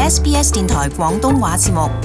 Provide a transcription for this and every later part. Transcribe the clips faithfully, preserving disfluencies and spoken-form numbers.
S B S 電台廣東話節目。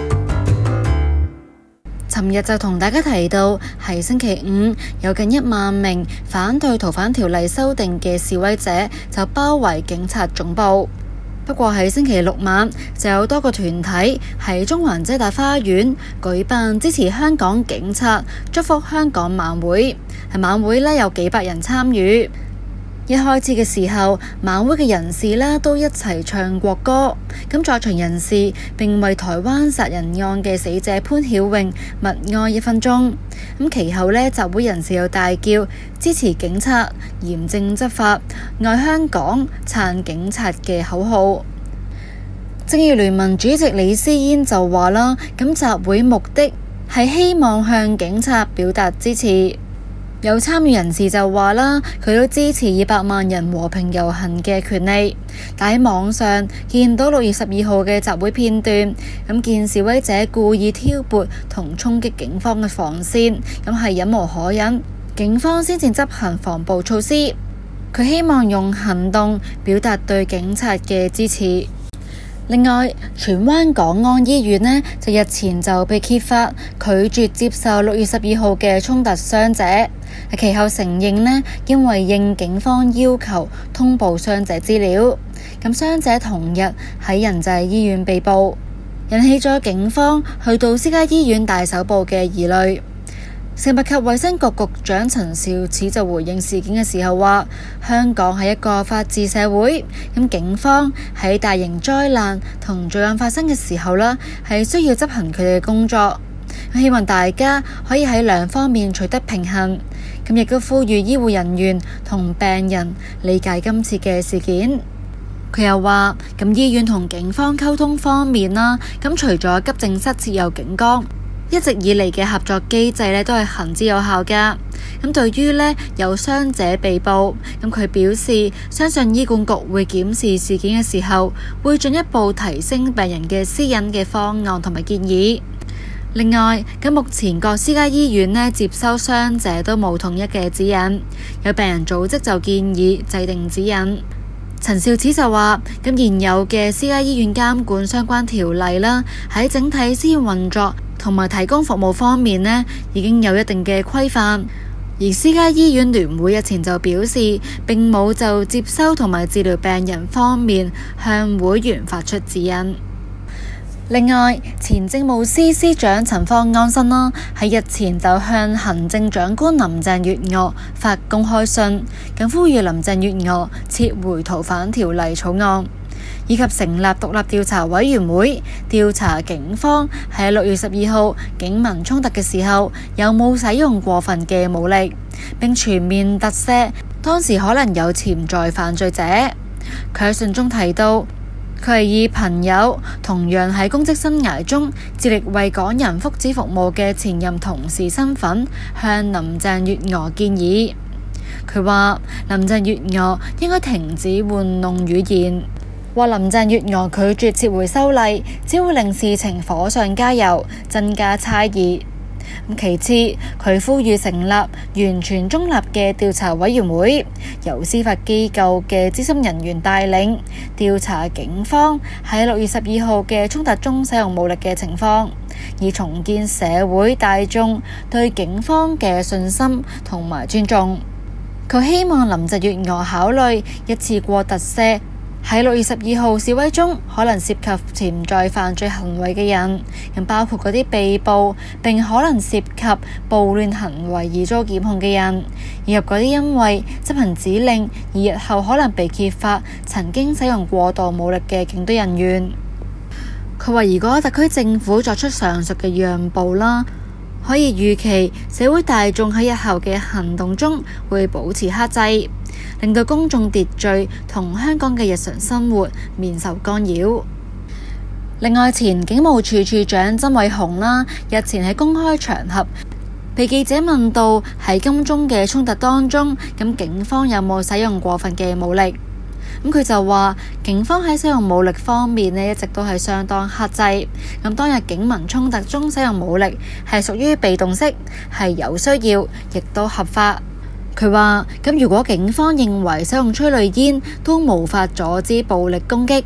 尋日就同大家提到，係星期五有近一萬名反對逃犯條例修訂嘅示威者就包圍警察總部。不過喺星期六晚就有多個團體喺中環遮打花園舉辦支持香港警察、祝福香港晚會。係晚會呢有幾百人參與。一開始嘅時候，晚會嘅人士呢都一齊唱國歌。咁在場人士並為台灣殺人案嘅死者潘曉穎默哀一分鐘。咁其後呢，集會人士又大叫支持警察、嚴正執法、愛香港、撐警察嘅口號。正義聯盟主席李思嫣就話啦，咁集會目的係希望向警察表達支持。有參與人士就話啦，佢都支持二百萬人和平遊行嘅權利，但喺網上見到六月十二號嘅集會片段，咁見示威者故意挑撥同衝擊警方嘅防線，咁係忍無可忍，警方先至執行防暴措施。佢希望用行動表達對警察嘅支持。另外，荃灣港安醫院呢，就日前就被揭發拒絕接受六月十二號嘅衝突傷者，其後承認呢，因為應警方要求通報傷者資料，咁傷者同日喺仁濟醫院被捕，引起咗警方去到私家醫院大搜捕嘅疑慮。食物及衛生局局長陳肇始就回應事件嘅時候話，香港係一個法治社會，咁警方喺大型災難同罪案發生嘅時候呢，係需要執行佢哋嘅工作，希望大家可以喺兩方面取得平衡，咁亦都呼籲醫護人員同病人理解今次嘅事件。佢又話，咁醫院同警方溝通方面啦，咁除咗急症室設有警崗，一直以嚟嘅合作機制呢都係行之有效㗎。咁對於呢有傷者被捕，咁佢表示相信醫管局會檢視事件嘅時候，會進一步提升病人嘅私隱嘅方案同埋建議。另外，咁目前各私家醫院呢接收傷者都冇統一嘅指引，有病人組織就建議制定指引。陳肇始就話，咁現有嘅私家醫院監管相關條例啦，喺整體私營運作同埋提供服務方面呢，已經有一定嘅規範。而私家醫院聯會日前就表示，並冇就接收同埋治療病人方面向會員發出指引。另外，前政務司司長陳方安生啦，喺日前就向行政長官林鄭月娥發公開信，咁呼籲林鄭月娥撤回逃犯條例草案，以及成立獨立調查委員會調查警方喺六月十二號警民衝突嘅時候有冇使用過分嘅武力，並全面特赦當時可能有潛在犯罪者。佢喺信中提到，佢係以朋友同樣喺公職生涯中致力為港人福祉服務嘅前任同事身份向林鄭月娥建議。佢話林鄭月娥應該停止玩弄語言，話林鄭月娥拒絕撤回修例，只會令事情火上加油，增加猜疑。其次，佢呼籲成立完全中立嘅調查委員會，由司法機構嘅資深人員帶領調查警方喺六月十二號嘅衝突中使用武力嘅情況，以重建社會大眾對警方嘅信心同埋尊重。佢希望林鄭月娥考慮一次過特赦喺六月十二號示威中可能涉及潛在犯罪行為嘅人，咁包括嗰啲被捕並可能涉及暴亂行為而遭檢控嘅人，以及嗰啲因為執行指令而日後可能被揭發曾經使用過度武力嘅警隊人員。佢話如果特區政府作出上述嘅讓步啦，可以預期社會大眾喺日後嘅行動中會保持克制，令到公眾秩序同香港嘅日常生活免受干擾。另外，前警務處處長曾偉雄啦，日前喺公開場合被記者問到喺金鐘嘅衝突當中，咁警方有冇使用過分嘅武力？咁佢就話警方喺使用武力方面呢，一直都係相當克制。咁當日警民衝突中使用武力係屬於被動式，係有需要，亦都合法。佢話咁如果警方認為使用催淚煙都無法阻止暴力攻擊，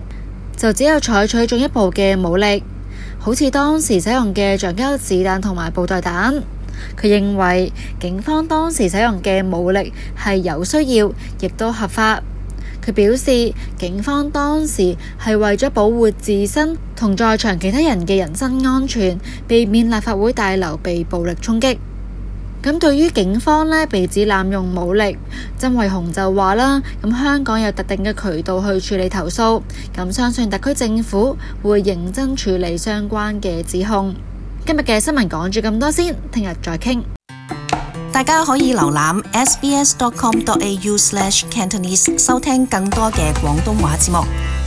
就只有採取進一步嘅武力，好似當時使用嘅橡膠子彈同埋布袋彈。佢認為警方當時使用嘅武力係有需要，亦都合法。佢表示，警方當時係為咗保護自身同在場其他人嘅人身安全，避免立法會大樓被暴力衝擊。咁對於警方呢被指濫用武力，曾偉雄就話啦，咁香港有特定嘅渠道去處理投訴，咁相信特區政府會認真處理相關嘅指控。今日嘅新聞講住咁多先，聽日再傾。 大家可以瀏覽 s b s dot com dot a u slash cantonese 收聽更多嘅廣東話節目。